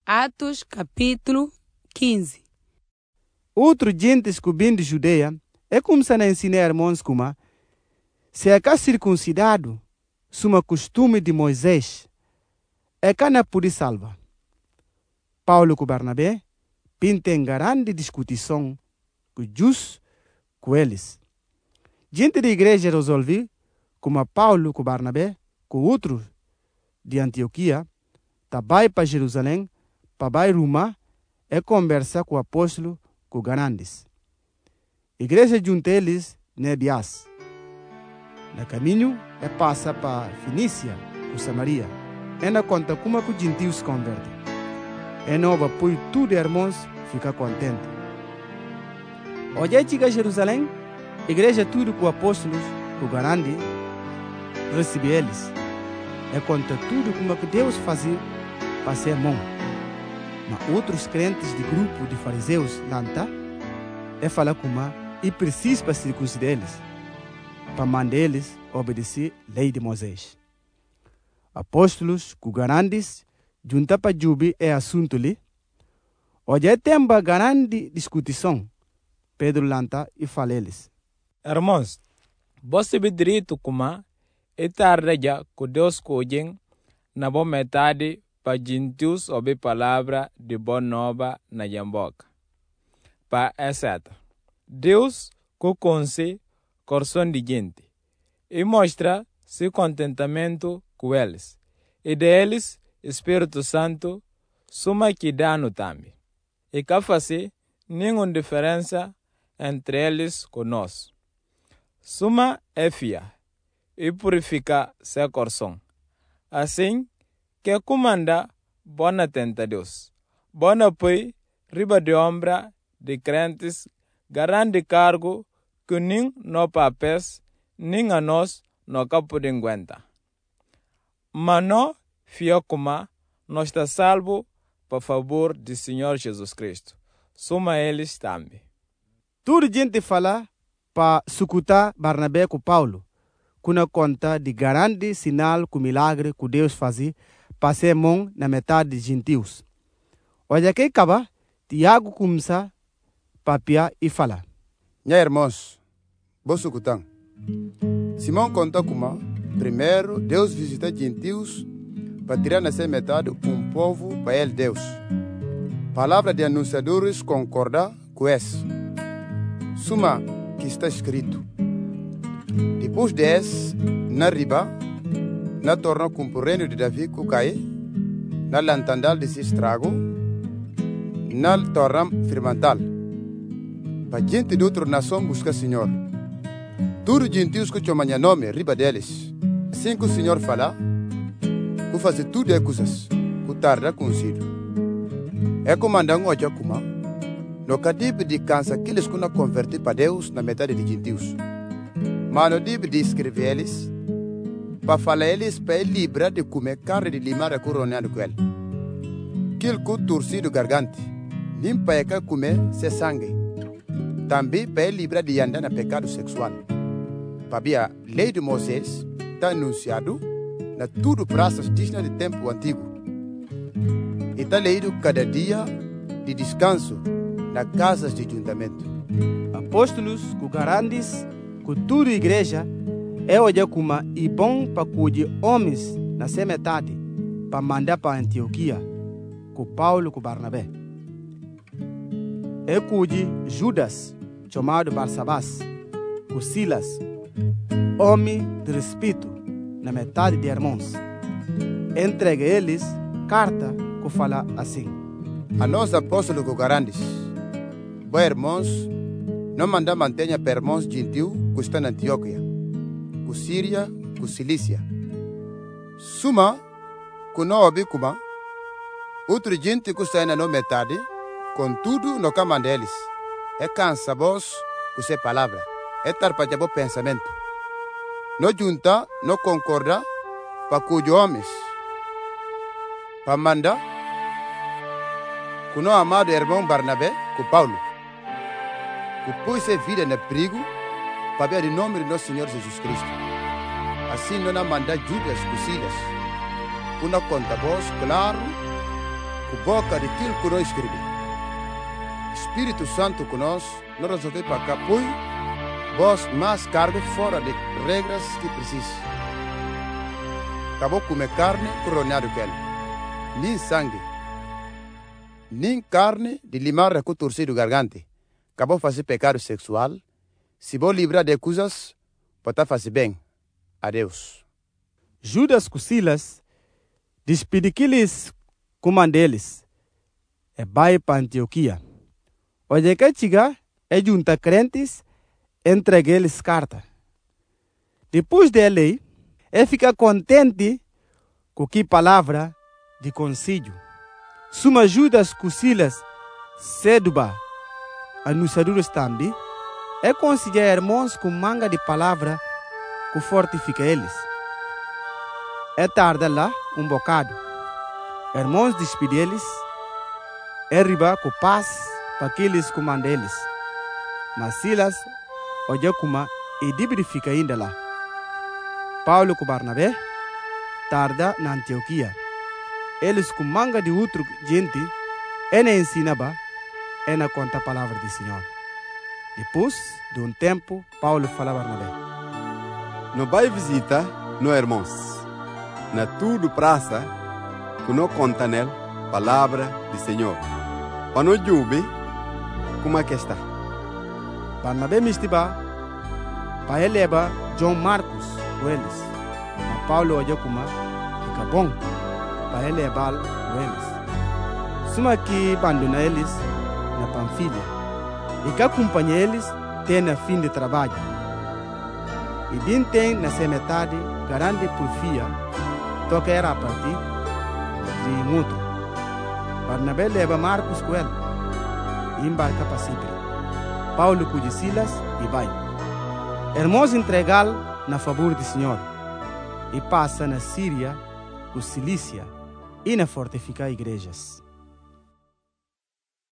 Atos capítulo 15. Outro gentes que vêm de Judeia é começando a ensinar irmãos como se é cá circuncidado, suma costume de Moisés, é cá não pode salvar. Paulo com Barnabé pintem grande discussão com jus com eles. Gente da igreja resolve como Paulo com Barnabé com outros de Antioquia vai para Jerusalém para vai Roma e conversar com o apóstolo com grandes. Igreja junto eles Nebias. No caminho é passa para Fenícia com Samaria. E na conta como que os gentios se convertem. E nova põe tudo irmãos fica contente. Hoje chega a Jerusalém, igreja tudo com apóstolos com grandes recebe eles. E conta tudo como que Deus fazia para ser bom. Mas outros crentes de grupo de fariseus lanta e fala como e precisa para circuncidar eles, para mandar eles obedecer a lei de Moisés. Apóstolos com grandes junta para jubi é assunto ali. Hoje é tempo grande discussão. Pedro lanta e fala eles. Irmãos, você vê direito como é tarde já que Deus cogen na boa metade para gentios ouvir palavra de boa nova na jamboca. Para etc. Deus conhece coração de gente e mostra seu contentamento com eles. E deles, Espírito Santo, suma que dá no também. E que faz nenhuma diferença entre eles conosco. Suma é fia e purifica seu coração. Assim, que comanda bona tenta Deus. Bona poi, riba de ombra de crentes, garante cargo que nem no papéis, nem a nós no capo de enguenta. Mas não fia como nós está salvo por favor do Senhor Jesus Cristo. Soma eles também. Tudo gente fala para sucutar Barnabé com Paulo, com a conta de grande sinal com milagre que Deus fazia para ser bom na metade de gentios. Olha que acaba, Tiago começa a piar e falar. Minha irmãos, vou sucutar. Simão conta como, primeiro, Deus visita gentios para tirar nessa metade povo para ele Deus. Palavra de anunciadores concorda com isso. Suma que está escrito. Depois desse, na riba, na torna com o reino de Davi que cai, na lantandal de se estrago, na torna firmantal. Para gente de outra nação busca Senhor. Tudo gentios que chamam nome riba deles. Assim que o Senhor fala, que fazer tudo é coisas, que tarda consigo. É comandando hoje como, no cadibe de cansa que eles não converter para Deus na metade de gentios. Mas no dibe de escrever eles, para falar eles para ele livrar de comer carne de limar coronado com ele. Aquilo que torcido gargante, nem para comer se sangue. Também para ele livrar de andar na pecado sexual. Para a lei de Moisés está anunciado na tudo praças dignas de tempo antigo. E está leído cada dia de descanso nas casas de juntamento. Apóstolos com grandes, com tudo igreja, é hoje como e bom para cuidar homens na sua metade, para mandar para Antioquia, com Paulo com Barnabé. É cuide Judas, chamado Barsabás, com Silas, homem de respeito, na metade de irmãos. Entrega eles carta que fala assim. A nós apóstolos com grandes, bom irmãos, não manda mantenha para irmãos gentios que estão na Antioquia, com Síria, com Cilícia. Suma, que não ouve como, outro gente que está na metade, contudo, não camanda eles. É cansa vos com essa palavra, é tarpa de bom pensamento. Não junta, não concorda, para cujo homens. Para mandar, com o amado irmão Barnabé, com Paulo. Que pôs a vida no perigo, para ver o nome do nosso Senhor Jesus Cristo. Assim não manda Judas com Silas. Uma conta voz, claro, com boca de aquilo que nós escrevemos. Espírito Santo conosco, nós resolvemos para cá, pois, vós mais carne fora de regras que precisa. Acabou comer carne coronado com ele. Nem sangue, nem carne de limar com torcer do gargante. Acabou fazer pecado sexual. Se vou livrar de coisas, para fazer bem a Deus. Judas com Silas despediu aqueles comandeles e vai para Antioquia. Onde que chega é junta crentes, entrega eles carta. Depois de ler, ele fica contente com que palavra de conselho. Suma Judas com Silas seduba anunciadores também, é considerar irmãos com manga de palavra que fortifica eles. É tarde lá bocado. Irmãos despede eles, arriba com paz para aqueles que mandam eles. Mas Silas, olha como e Dibri fica ainda lá. Paulo com Barnabé, tarda na Antioquia. Eles com manga de outro gente, ele ensinava, e na conta a palavra do Senhor. Depois de um tempo, Paulo fala a Barnabé: não vai visitar, não irmãos. Na tudo praça, que não conta nele, palavra do Senhor. Para não jube, como é que está? Barnabé me estiva, para ele leva João Marcos com eles. Mas Paulo olhou como fica bom, para ele levar com eles. Suma que abandona eles na Panfilha. E que acompanha eles tem na fim de trabalho. E bem tem na sua metade garante por fia, toca era a partir de muito. Barnabé leva Marcos com ele e embarca para Chipre. Paulo cuide Silas e vai. Irmãos entregá-lo na favor do Senhor e passa na Síria, com Cilícia e na fortificar igrejas.